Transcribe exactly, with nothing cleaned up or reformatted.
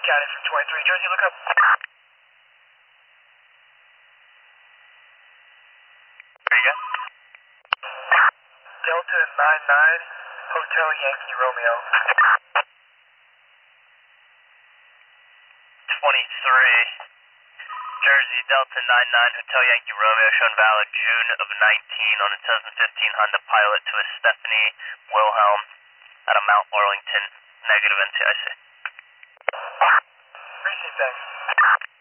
Got it from twenty-three. Jersey, look up. There you go. Delta nine nine, Hotel Yankee Romeo. twenty-three. Jersey, Delta nine nine, Hotel Yankee Romeo, shown valid June of nineteen on a two thousand fifteen Honda Pilot to a Stephanie Wilhelm out of Mount Arlington. Negative N T I C. Appreciate that.